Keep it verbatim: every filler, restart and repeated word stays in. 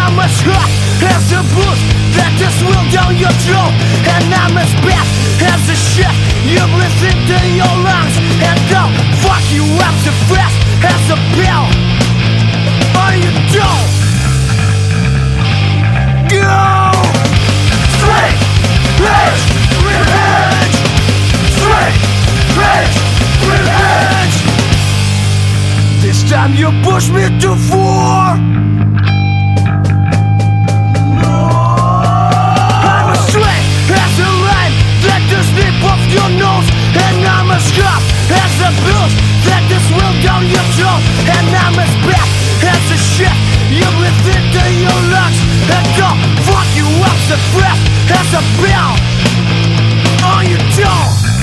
I'm as hot as the booze that just will down your throat, and I'm as bad as the shit you breathe into your lungs, and I'll fuck you up so fast as a pill, or you don't. Go! Straight rage, revenge. Straight rage, revenge. This time you push me to four. I'm as straight as a line that the snip of your nose, and I'm as hot as the blues that just will down your throat, and I'm as bad as the shit you breathe into your lungs, and I'll fuck you up so fast as a pill, or you don't.